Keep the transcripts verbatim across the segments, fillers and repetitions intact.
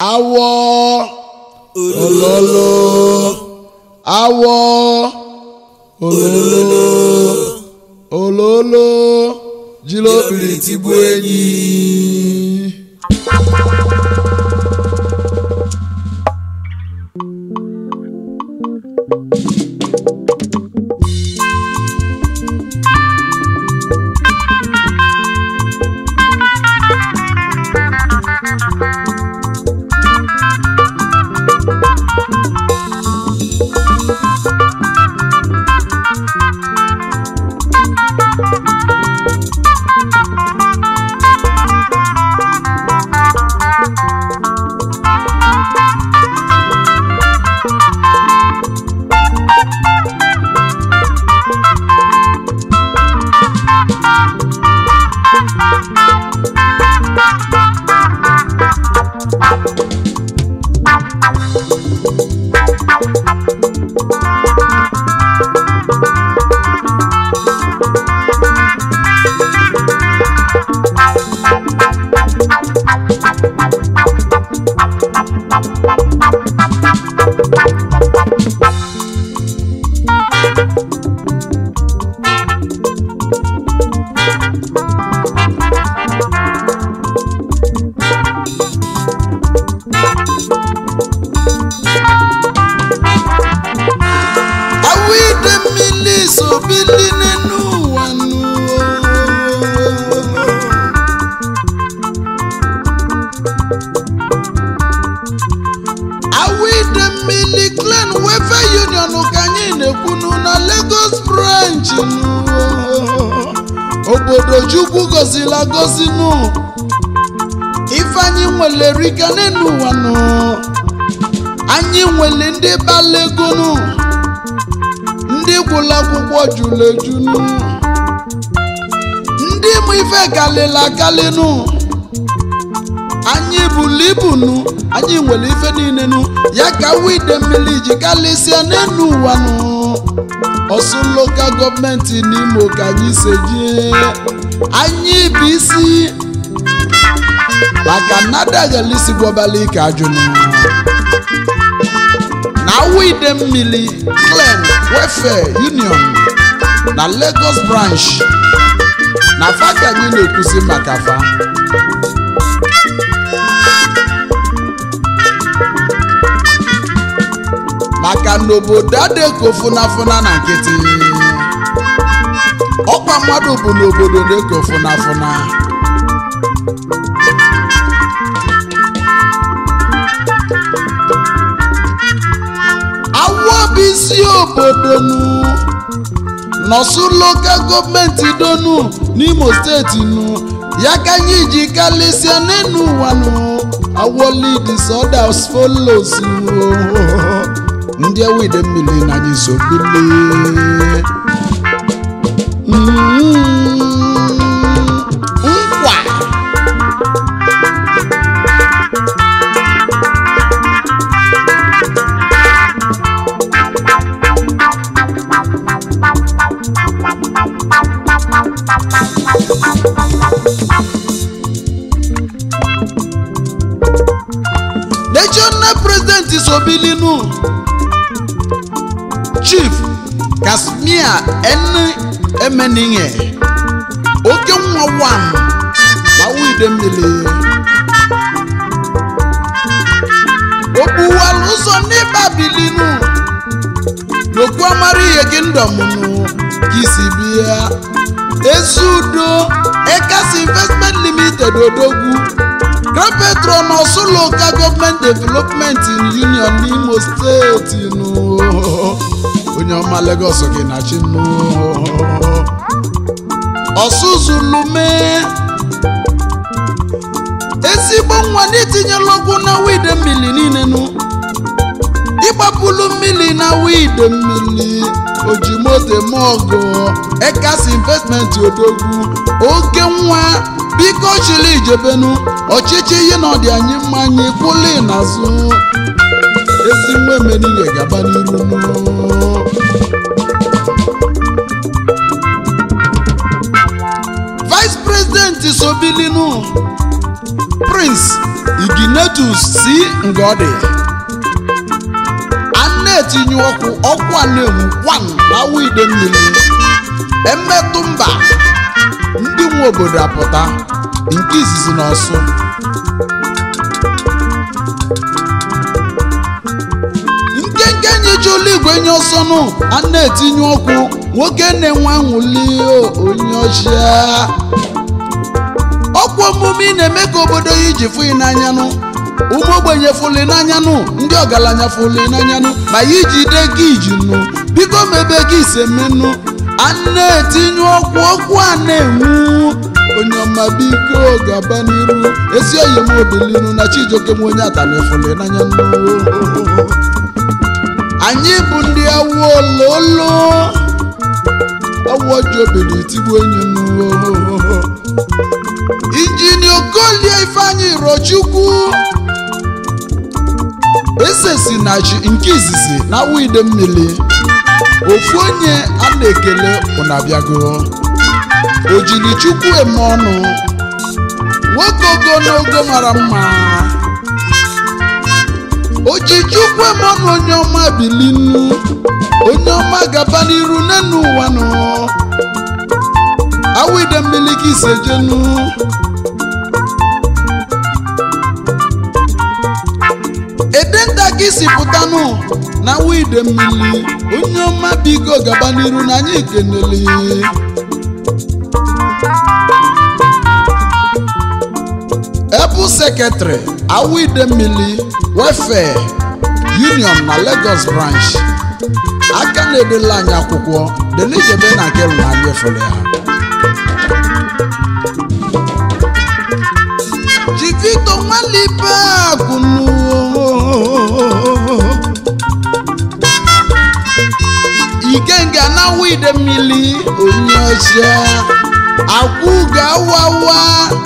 Awo ololo awo ololo ololo jilo biri tigbu enyi. Obodo Chukwu gozila gozinu ifeanyi nwele rika n'enu ụwa nụ anyị nwele ndị balegonu ndị gwụla akwụkwọ jụrụ ejunu ndị mụ ife kalịla kalịnụ anyị bulu ibunu anyị nwele ife niile nụ ya ka wide mmiri ji kalịsịa n'enu ụwa nụ Osun local government n'Imo ka anyị seje anyị bụ isi maka nada galisi gwobali ka ajụnụ na wide mmiri Clean Welfare Union na Lagos branch na fa ka anyị na-ekwusi maka fa maka n'obodo adịko funafuna na nkịtị ọkwa mmadụ bụ n'obodo dịko funafuna Awo bụ isi obodo nụ n'Osun local gọọmenti donu n'Imo steeti nụ ya ka anyị ji kalịsịa n'enu ụwa nụ Awo lead is others follows ndị wide mmiri na anyị so bili nkwa national president Isobilinu Chief Kasmia N. Emeninge oke nwa wan na wide mmiri obuwala ụzọ n'ịba bilinu n'okwu amara ihe kingdom nụ kisi bịa Ezudo Ekas Investment Limited Odogwu Grand Patron Osun Local Government Development Union n'Imo State nụ onye ọma Lagos gị na chinu Osuzulume ezigbo nwa n'itinye lọgwụ na wide mmiri niile nụ ịgbapụlụ mmiri na wide mmiri ojimote mogo Ekas Investment Odogwu oke nwa biko chili ijebenu ọchịchị ihe na ọdị anyị mma anyị kwụli n'azụ ezi nwe Emeninge gaba n'iru Vice President Isobilinu Prince Ginetus si Ngodi a na-etinye ọkụ ọkụ a na-enwu kwan na wide mmiri emetụ mba ndị nwe obodo apụta nke izizi na ọsụ nkenke nyejula igwe nye ọsọ nụ a na-etinye ọkụ nwoke na-enwe anwụli onye ọchịa ọkwa omume ị na-eme ka obodo ya iji fụ n'anya nụ ụmụ ogbenye fụli n'anya nụ ndị ọgaranya fụli n'anya nụ ma ya iji de gị iji nụ biko mebe gị ise menụ a na-etinye ọkụ ọkụ a na-enwu onye ọma biko gaba n'iru ezi oyi m obilinu na Chijioke m onye atani fụli n'anya nụ anyị bụ ndị awụ ololo awụ ọjọọ obili tigbu enyi nụ Injinia Okolie Ifeanyi Rochukwu ese si na chi nke izizi na wide mmiri ofu onye a na-ekele ụnabiago ojiri Chukwu eme ọnụ nwoke ogologo mara mma oji Chukwu eme ọnụ onye ọma bilinu onye ọma gaba n'iru n'enu ụwa nụ awide mmiri ka isejenu edenta ka isi pụtanụ na wide mmiri onye ọma biko gaba n'iru na anyị kenele ebu sekretary awide mmiri welfare union na Lagos branch aka na-edela anyị akwụkwọ denijebe na nke na anyị efere ya Chivito Nwalibe Agunu Ikenga na wide mmiri onye ọcha akwụga wawa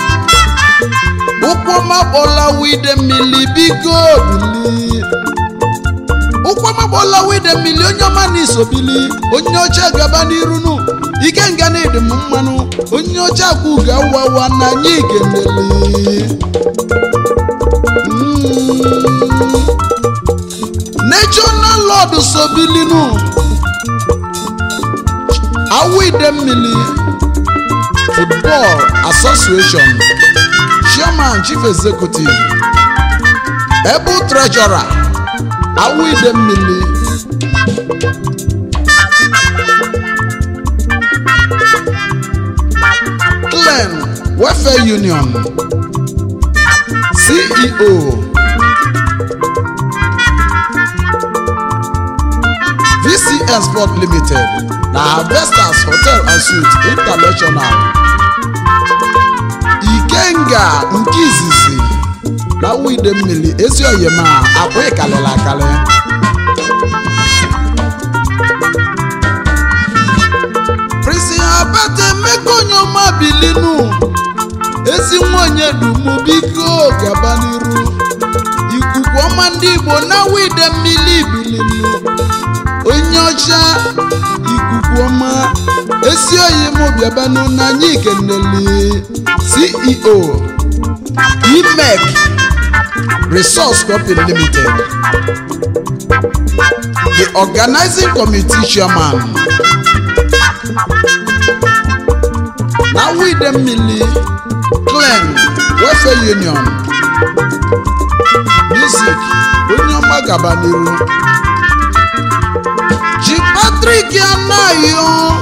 ụkwụma kpọla wide mmiri biko bili ụkwụma kpọla wide mmiri onye ọma n'isobili onye ọcha gaba n'irunu Ikenga na-ede m mmanụ onye ọcha akwụga wawa na anyị kenele National Lord Sobilinu Awide Mmili Football Association Chairman Chief Executive Ebu Treasurer Awide Mmili Clan Welfare Union C E O V C Sport Limited na Harvesters Hotel and Suites International Ikenga nke izizi na wide mmiri ezi oyema akwa ikalela akale Prisi abate mekonyoma bilinu ezi nwonye dumu biko gaba n'iru ikuku ọma ndị Igbo na wide mmiri bilinu onye ọcha ikuku ọma esi oyi m bịabanụ na anyị kenele C E O Imek Resource Company Limited the organizing committee chairman na wide mmiri Clan Welfare Union Music onye ọma gaba n'iru Ji Patrick Anayo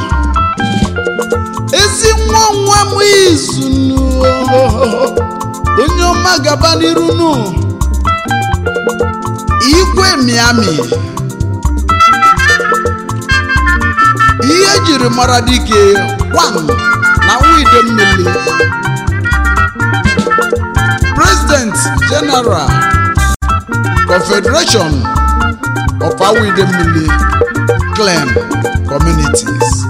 ezi nwa nwa m izunu onye ọma gaba n'iru nụ Igwe Miami ihe jiri mara dike one na wide mmiri President General Confederation of Awide Mmiri Clan Communities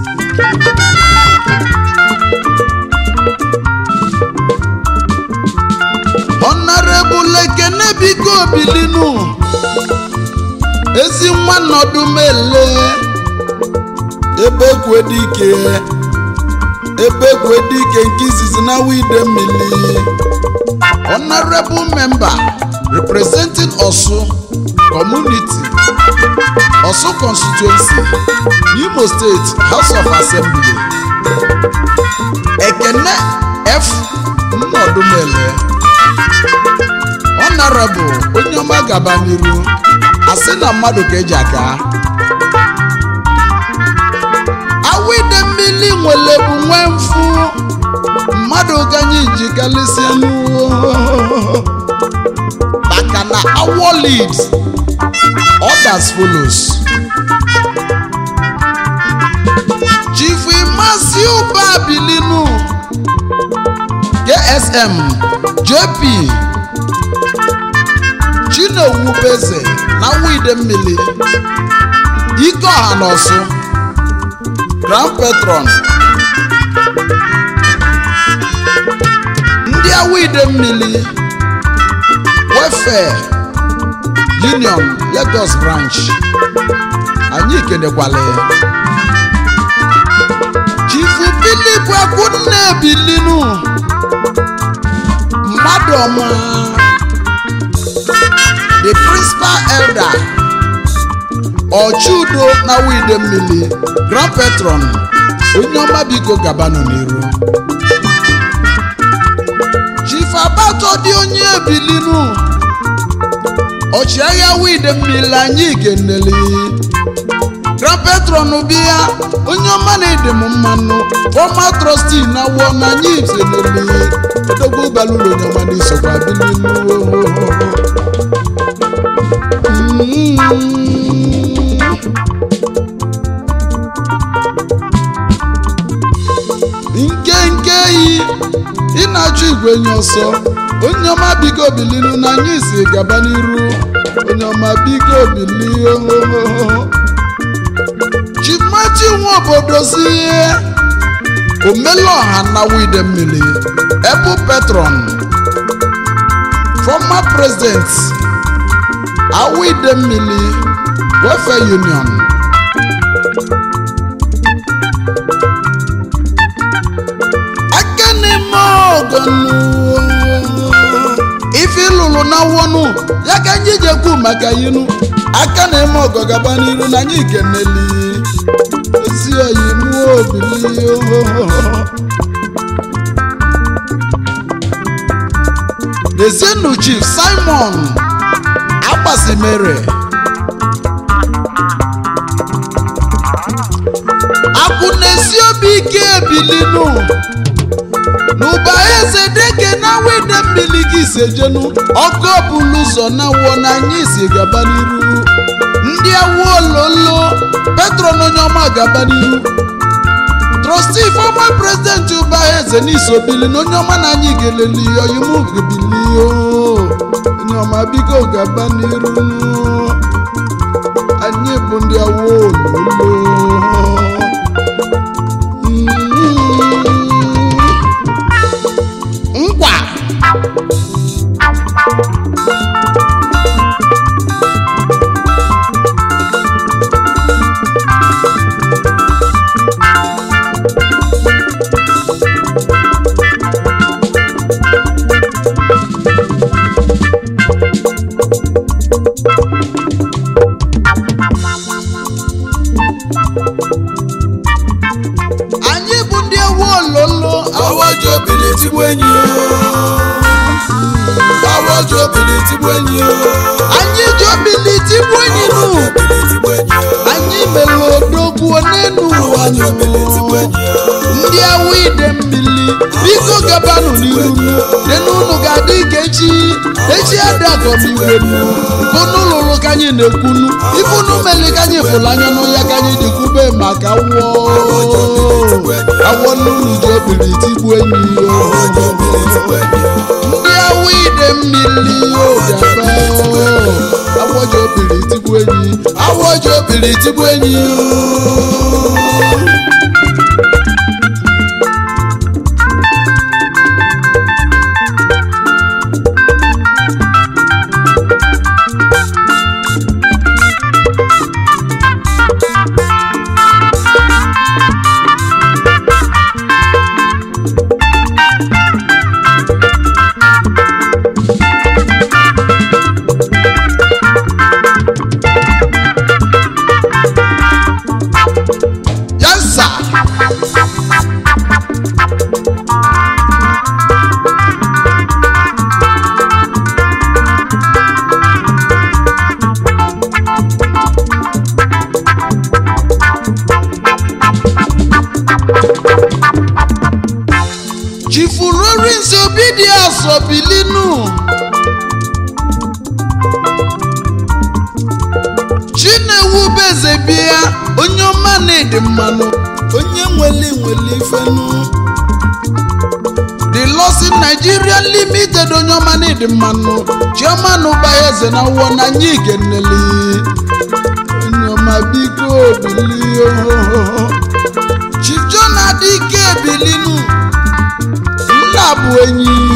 Honorable Ekene biko bilinu ezi nwa nọdụ mele ebe kwedike Ebegwe dike nke izizi na wide mmili. Honorable member representing Osu community, Osu constituency, Imo State House of Assembly. Ekene F. Nnodumele. Honorable Onyoma Gabaniru. Asina mmadụ ka eji aka. Awide mmili nwele bụ nwe mfu. Mmadụ ka anyị ji kalịsịa n'uwo. Maka na our leads, others follows. Chief Imasi Uba Bilinu, K S M, J P, Chinewu Beze, na wide mmili. Iko Hanosu, Grand Patron. Ndị awide mmili. Welfare Union Lagos branch. Anyị kenekwale. Chief Philip Akunne Bilinu. Madoma, the principal elder Ochudo na wide mmili. Grand Patron Onyoma biko gabano n'iru. Chief Abato di onye Bilinu. Ochiagha wide mmili anyị keneli. Grand Patron bịa onye ọma na-ede m mmanụ. Former trustee na wọ na anyị seneli. Odogwu balụrụ onye ọma n'isokwa Bilinu. Nke nke yi ị na-achụ igwe nye ọsọ. Onye ọma biko Bilinu na anyị si gaba n'iru. Onye ọma biko Bilinu. Chief Matthew Nwobodo si Omeloha na wide mmili. Ebu Patron, former president Awide mmili Welfare Union. Akene mogonu ifi lulu na wonu ya ka anyị jekwu maka yinu. Akane mogo gaba n'iru na anyị keneli. Esi oyi mu obili. Ezenu Chief Simon Agbasimere. Akunesi obi ike Bilinu. N'ụba eze deke na wide mmili gị sejenu. Ọkọ bulu ụzọ na wọ na anyị si gaba n'iru. Ndị awu ololo Patron Onyoma gaba n'iru. Trustee former president Uba eze n'iso Bilinu. Onyoma na anyị geleli oyimu Bilinu. Onyoma biko gaba n'iru. Anyị bụ ndị awu ololo. Ngwa anyị bụ ndị ewu ololo. Awojo Biliti bụ enyi. Awojo Biliti bụ enyi. Anyị jo Biliti bụ enyi nụ. Anyị mere odogwu n'enu ụwa nụ. Ndị awide mmili biko gabanụ n'iru. Denu unu ga-adị ike echi. Echi adagọmiwe nụ. Kunu lụrụ ka anyị na-ekwunu. Ifunu meli ka anyị fụrụ anya n'ụya ka anyị dịkwube maka wọ. Awọ n'unu jo Biliti bụ enyi. Ndị awide mmili gaba. Awojo Biliti bụ enyi. Awojo Biliti bụ enyi. Prince Obidius Obilinu Chinewubeze bịa onye ọma na-ede mmanụ onye nwere nwere ifenu The Lost Nigeria Limited onye ọma na-ede mmanụ Chairman Ubayeze na wọ na anyị geneli onye ọma biko Obilio Chief John Adike Obilinu nna bụ enyi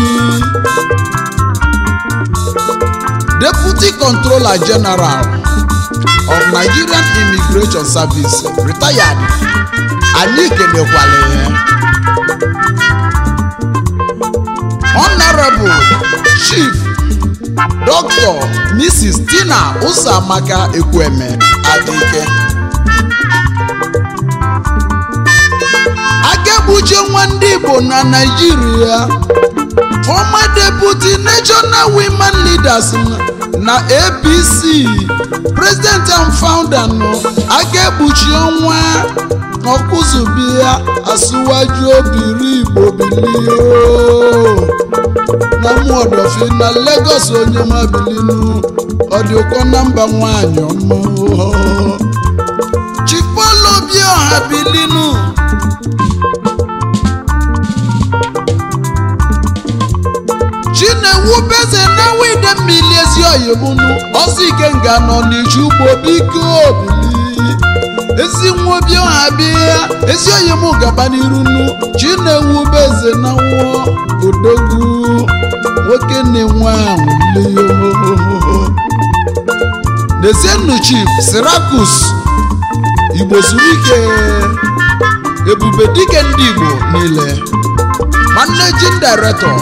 Deputy Controller General of Nigerian Immigration Service retired anyị kenekwale Honorable Chief Doctor Missus Tina Usamaka Ekweme Adike Agebuche Nwandi Igbo na Nigeria former Deputy National Women Leaders na A P C President and Founder no Agebuchi Onwa n'Ọkụzụbịa Asụwaju Obiri Igbo bilio na Muodofi na Lagos onye mabilinu ọdịụkọ na mba nwanyị ọmụ Chifolobi ọha bilinu Chinewubeze na wide mmiri ezi oyimunu ọsọ ike nga nọ n'iju ugbo biko Obili ezi nwa obi ọha bịa ezi oyimu gaba n'irunu Chinewubeze na nwa odogwu nwoke na-enwe anwụli Nezienu Chief Syracuse Igbo zuru ike ebube dike ndị Igbo niile Managing Director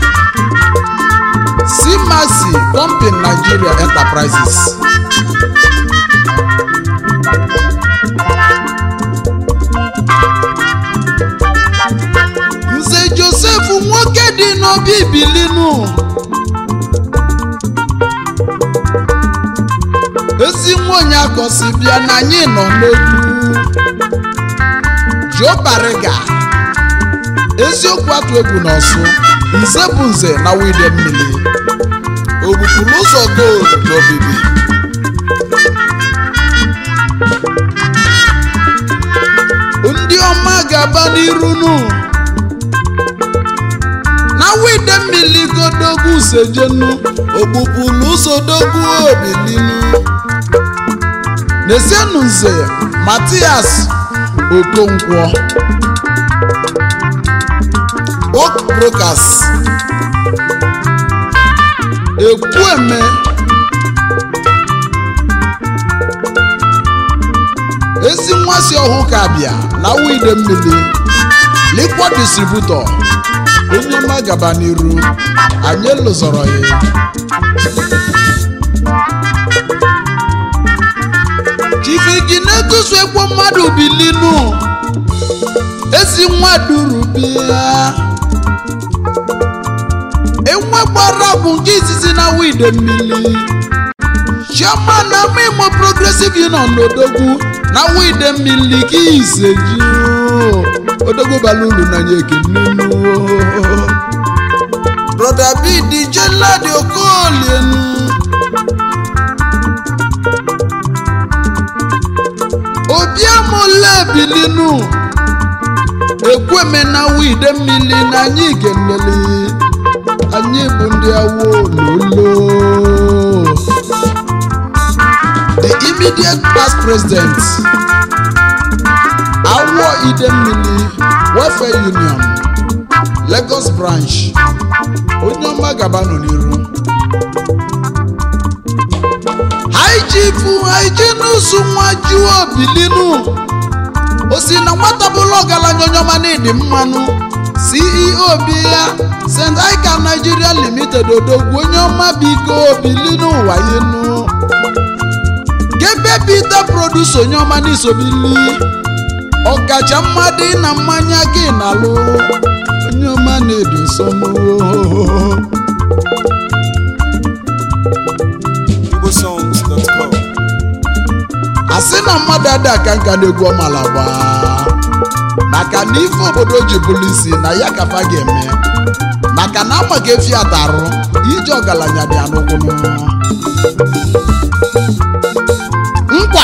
Simasi Company Nigeria Enterprises Nze Joseph nwoke dị n'obi bilinu ezi nwonye akọsi bịa na anyị nọ n'egwu Joe Bariga eziokwu atụ egwu n'ọsụ nze bụ nze na wide mmiri ogbupụrụ ụzọ gold n'obibi ndị ọma ga-aba n'irunu na wide mmiri godogwu sejenu ogbupụrụ ụzọ dogwu Obilinu Nezienu nze Matias Okonkwo Oak Brokers Ekwueme ezi nwasi ọhụụ ka bịa na wide mmiri Liquid Distributor onye ọma gaba n'iru anyị lụzọrọ ya Chifigi na-etusu ekwo mmadụ bilinu ezi nwa duru bịa enwe gbara bụ nke izizi na wide mmiri Chairman na Imo Progressive Union n'Odogwu na wide mmiri ka iseji Odogwu balulu na nyeke nnenu Brother B D J Ladi Okolienu Obiamole bilinu Ekweme na wide mmiri na anyị geneli anyị bụ ndị awo lolo The immediate past president Awo Idemmili Welfare Union Lagos branch onye ọma gaba nọ n'iru High Chief Hyginus Nwaju Obilinu osi na nwata bụlụ ọgaranya onye ọma na-edi mmanụ C E O bịa Saint Icahn Nigeria Limited Odogwu onye ọma biko Obilinu wayenu Gebe Peter Produce onye ọma n'isobili ọkacha mmadụ na mmanya gị na-alụ onye ọma na-edi nsọmụ igbo songs dot com asị na mmadụ ada aka nka na-egwu ọmalagba maka na ife obodo ji bụlụ isi na ya kafa ga-eme maka na ama ka efi atarụ ije ọgaranya dị anụkwụnụ nkwa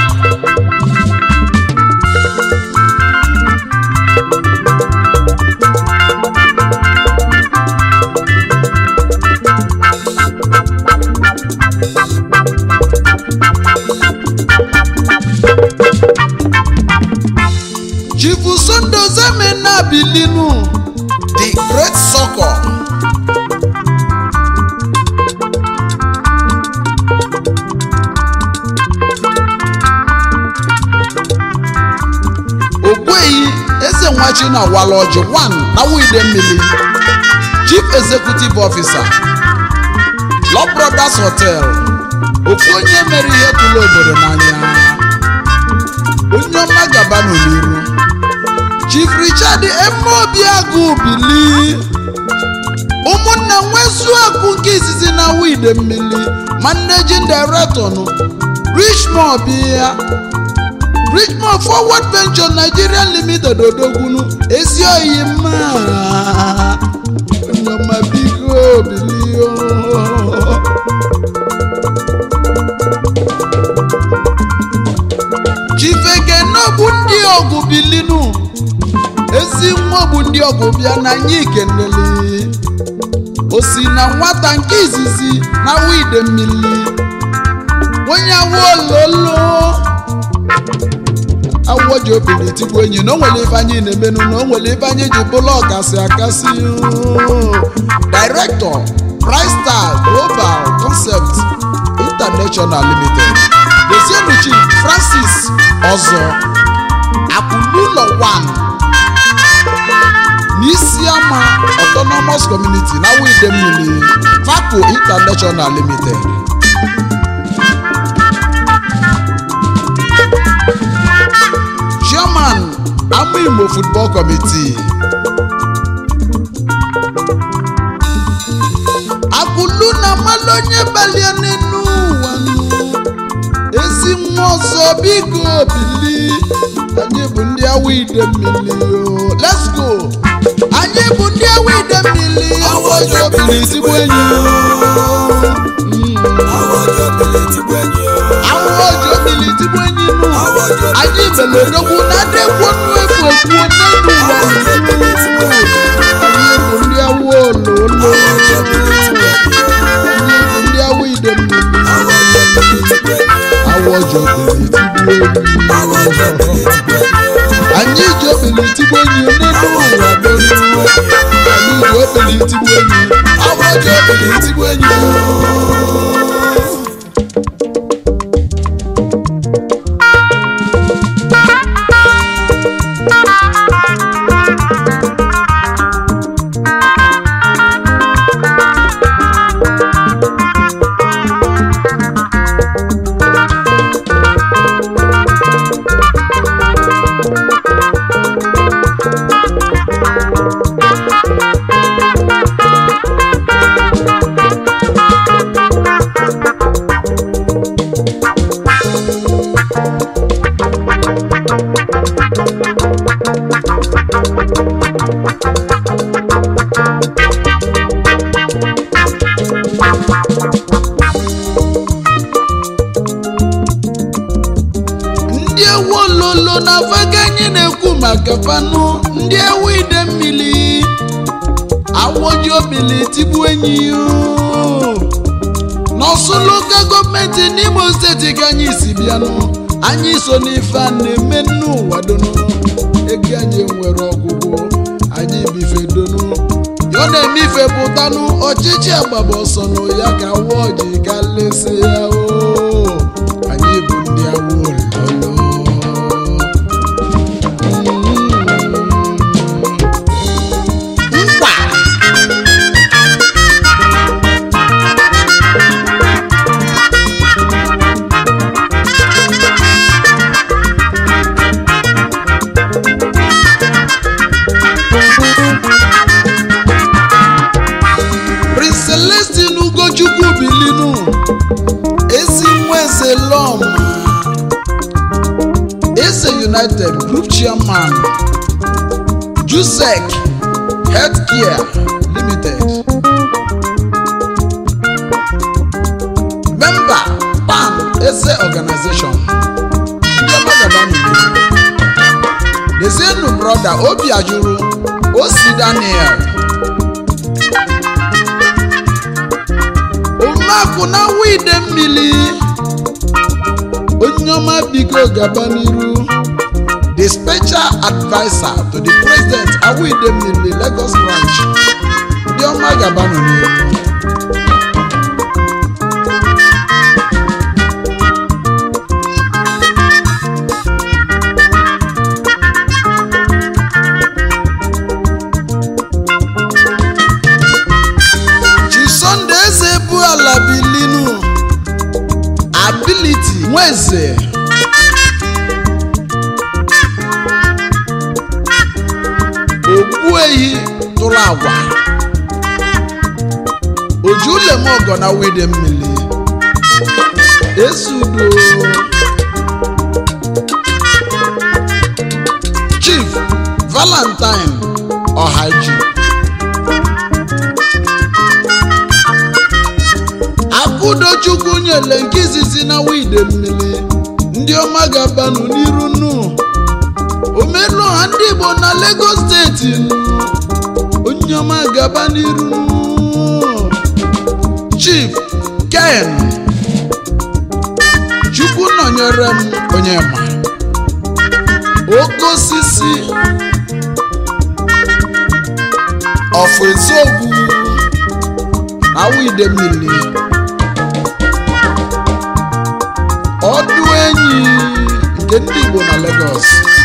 Chifu Sunday Ozemena Bilinu the great soccer Okweyi Eze Nwachi na Waloji one na Widemmili Chief Executive Officer Law Brothers Hotel Okonye mere ihe tụlụ obodo n'anya onye ọma gaba n'oliru Chief Richard Emobiagu Bili ụmụnna nwezu akụ nke izizi na Widemmili Managing Director no Richmond Bia Richmond Forward Venture Nigeria Limited Odogwunu ezi oyi mma onye ọma biko Bili Chifeke n'obu ndị ọgụ Bilinu ezi nwa bụ ndị ọgụ bịa na anyị ikenele o si na nwata nke izizi na Widemmili onye awololo awoji obili tigbu enyi na onwere ife anyị na-emenu na onwere ife anyị ji bụlụ ọkasị akasị Director Bright Star Global Concept International Limited Desienu Chief Francis Ozo Akululo one N'Isiama Autonomous Community na Widemmili Faco International Limited Chairman Amimo Football Committee Akuluna Malonye Balianenu wanu ezi nwa ọzọ biko Bili anyị bụ ndị Widemmili o let's go anyị bụ ndị Widemmili awoji obili tigbu enyi awoji obili tigbu enyi awoji obili tigbu enyi anyị belodogwu na adekwo nnu efu ekwu n'elu ụwa anyị bụ ndị awololo anyị bụ ndị Widemmili awoji obili tigbu enyi anyị ji obili tigbu enyi n'elu ụwa anyị ji obili tigbu enyi awoji obili tigbu enyi Fanu ndị Widemmili awoji obili tigbu enyi n'Ọsụ local gọọmenti n'Imo steeti ka anyị si bịanụ anyị so n'ife a na-eme n'ụwa donu ego anyị nwere ọgwụgwụ anyị bife donu yo na-eme ife pụtanụ ọchịchị agbaba ọsọ nụ ya ka woji ka lesi ya o anyị bụ ndị awololo United Group Chairman Jusek Healthcare Limited, member Pan Eze Organization, ndị ọma gaba n'ihu. Dezienu brother Obi Ajuru Osi Daniel, Umaku na wide mmili, onye ọma biko gaba n'iru. The special advisor to the president Awide Mmili Lagos branch, ndị ọma gaba n'iru. Alabilinu ability nweze ogbuehi tụrụ agwa ojulemo na Awide Mmili esudo Chief Valentine Ohaji Udochukwu nyele nke izizi na Awide Mmili, ndị ọma gabanu n'iru nnu. Omelu ha ndị Igbo na Lagos steeti, onye ọma gaba n'iru nnu. Chief Ken Chukwu nọnyere m onye ma oke osisi of Ezogwu na Awide Mmili, ọdụ enyi nke ndị Igbo na Lagos.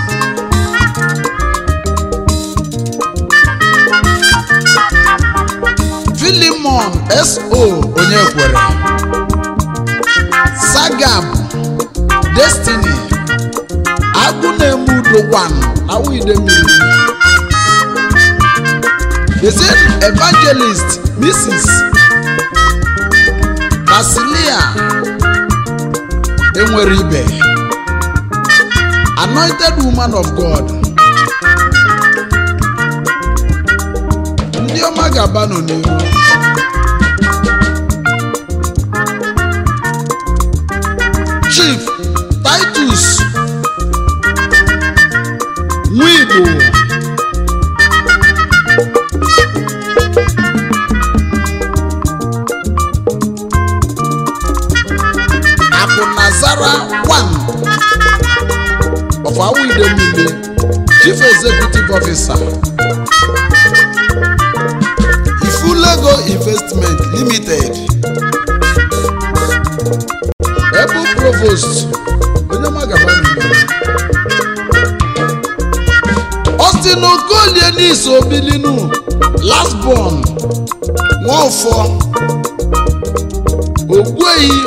Philemon S O Onyekwere, Sagam Destiny Agunemudo one na Awide Mmili. The same evangelist Missus Basilia Enwere Ibe, anointed woman of God, ndị ọma gaba nọ n'ihu. Chief Titus Nwigbo, Zara one of Awide Mmili, Chief Executive Officer, Ifulego Investment Limited, Ebu Provost, Austin Okolie Niso Bilinu, last born, Nwofo, Ogweyi,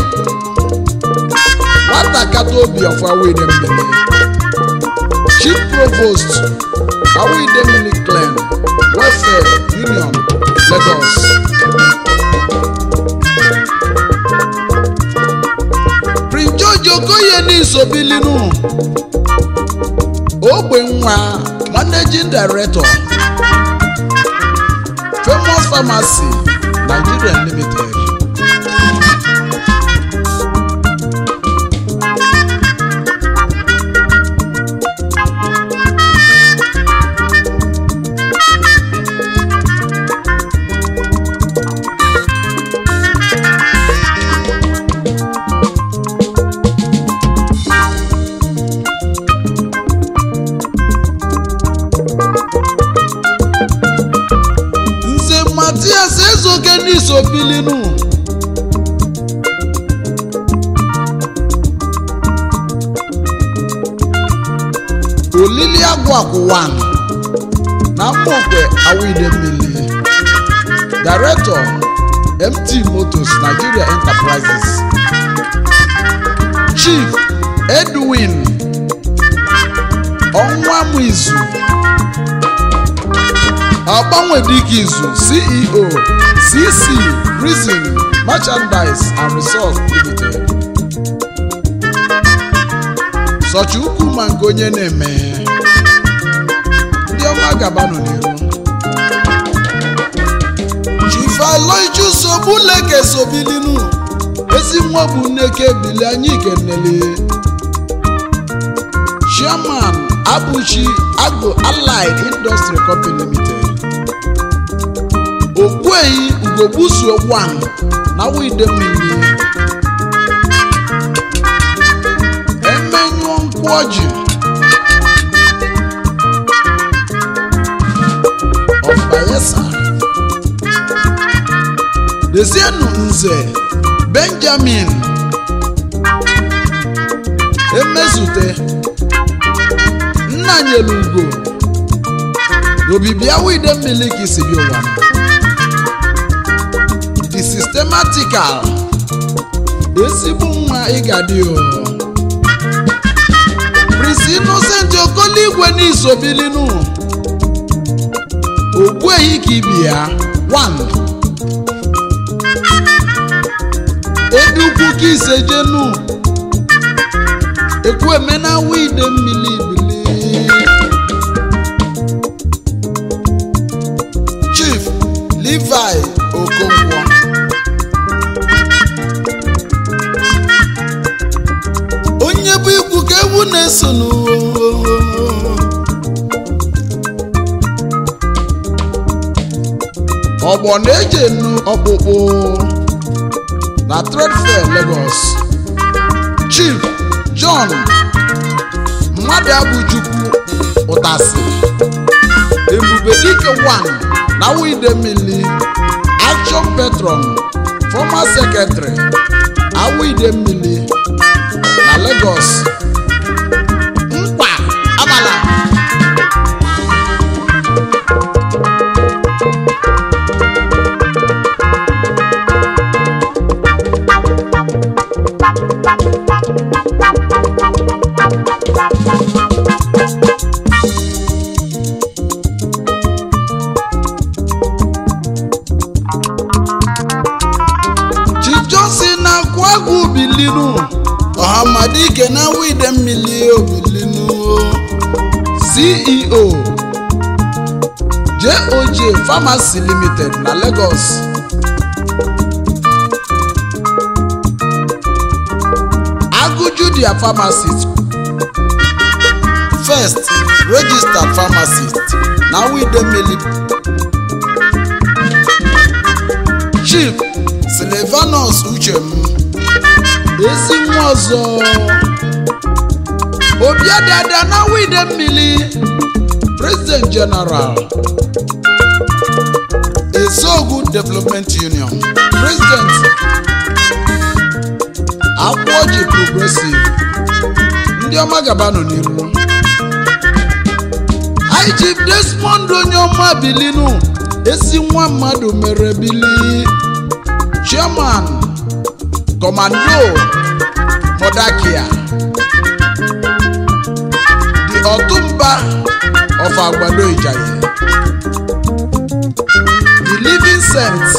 Watakatobi of Awide Mmili, Chief Provost, Awide Mmili Clan, Welfare Union, Lagos. Prince George Okoye Niso Bilinu, Ogbenwa, Managing Director, Famous Pharmacy, Nigeria Limited. Niso Bilinu, Olili Agwaku one, Namokwe Awide Mmili, Director, M T Motors Nigeria Enterprises, Chief Edwin Onwamuizu, Abanwedikizu, C E O, C C Prison Merchandise and Resource Limited. Sochi ukwu ma nke onye na-eme ndị ọma gabanu n'iru. Aloysius Ogbuleke sobilinu ezi nwa bụ nneke bili anyị kenele Chairman Abuchi Agro Allied Industry Company Limited Ogbuehi Ugogbusu one na Widemmili Emenyo Nkwọji of Bayelsa Desienu Nze Benjamin Emezute Nnanyelugo Obibia Widemmili Kisibi ụwa The Systematical ezigbo nwa ịgadi o Prince Innocent Okoligwe n'isobilinu Ogbuehi Kibia one Edukwu Kisejenu Ekwueme na Widemmili bili Chief Levi Okonkwo onye bụ ikwu ka ewu na-eso ọgbọ na-eje nnu ọkpụkpụ na Trade Fair Lagos Chief John Mmadụabụchukwu Ụtasị Ebubedike one na Widemmili Action Patron Former Secretary Widemmili na Lagos Mkpa Amala Ọhamadike na Widemmili Obilinu C E O J O J Pharmacy Limited na Lagos Agujudia Pharmacist First Registered Pharmacist na Widemmili Chief Sylvanus Uchem ezi nwa ọzọ Obiadada na Widemmili President General Ezogu Development Union President Akwoji Progressive ndị ọma gabano n'iru I Chief Desmond Onyoma bilinu ezi nwa mmadụ mere bili Chairman Commando Modakia The Otumba of Agbado Ijaye The Living Saint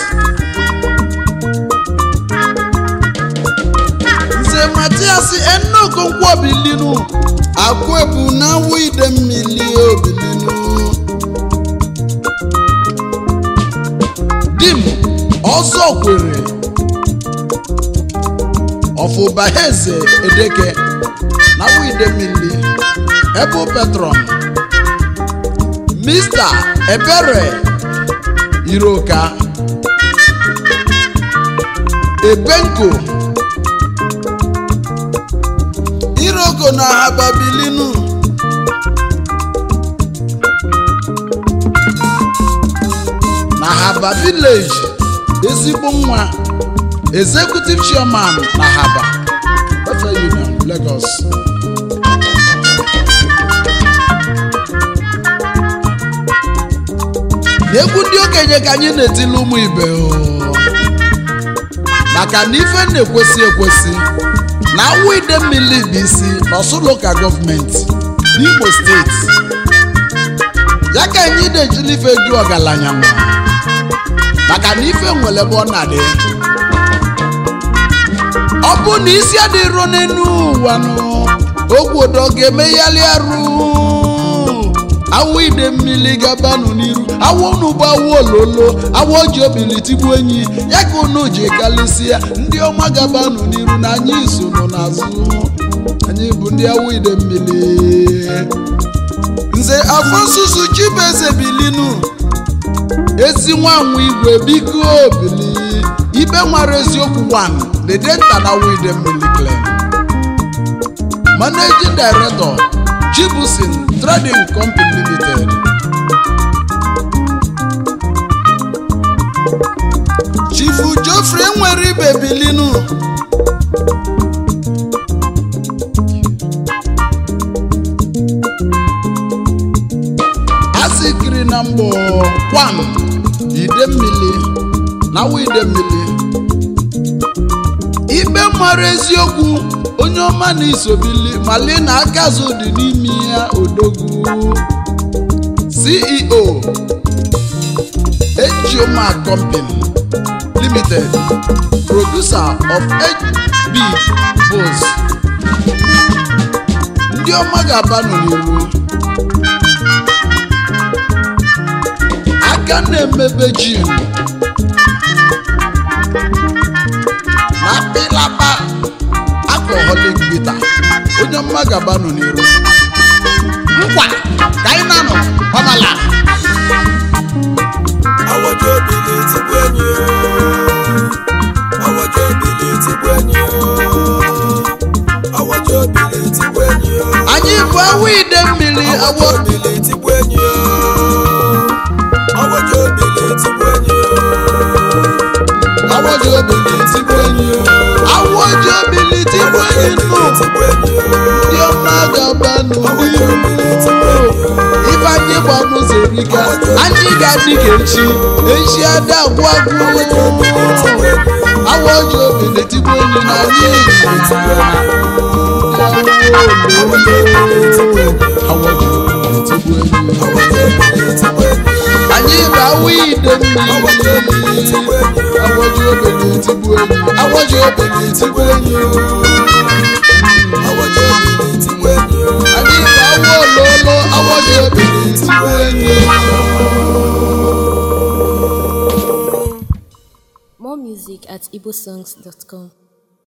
Nze Matias Enokonkwo bilinu Akwebu na Widemmili Obilinu Dim Ozokwere of Obaheze Edeke na Widemmili Ebo Patron Mister Ebere Iroka Ebenko Iroko na Hababilinu na Haba Village ezigbo nwa Executive Chairman na Haba Welfare Union Lagos Egwu ndị okenye ka anyị na-etili ụmụ ibe maka na ife na-ekwesị ekwesị na Widemmili bụ isi n'Osu Local Government n'Imo State ya ka anyị na-ejili ife ju ọgaranya nwa maka na ife nwere ebe ọ na-adị ọ bụ na isi adịro n'enu ụwa nụ ogwodo ga-emeghali arụ awụ ide mmiri gabanụ n'iru awụ unu bụ awụ ololo awụ ji obili tigbu enyi ya ka unu ji kalịsịa ndị ọma gabanụ n'iru na anyị so nọ n'azụ anyị bụ ndị awụ ide mmiri nze afọ nsusu Chibeze bilinu ezi nwanwe igwe biko obili ibe nwere eziokwu one the denta na awụ ide mmiri claim Managing Director Chibusin Trading Company Limited Chifu Geoffrey nwere ibe bilinu asikiri na mgbo kwam ide mmili na awụ ide mmili ibe nwere eziokwu onye ọma na isobili mali na akazu dị n'ime ya odogwu C E O Ejoma Company Limited Producer of H B Bos ndị ọma ga-abanụ n'iru aka na-emebe gin na pilapa alcoholic bitter onye mma gabanụ n'iru nkwa ka anyị na-anọ ọmala awajo bili tigwenyo awajo bili tigwenyo awajo bili tigwenyo anyị bụ awụ ide mmiri awọ bili tigwenyo awajo bili tigwenyo awajo bili tigwenyo awajo bili tigwenyo ndị ọma gabanụ n'iru ife anyị gbanụ zerika anyị ga-adị ka echi echi ada agwụ agwụ awajo bili tigwenyo na anyị anyị bụ awụ ide mmiri awaji obele tigbu enyi awaji obele tigbu enyi anyị bụ awụ ololo awaji obele tigbu enyi. More music at igbosongs dot com.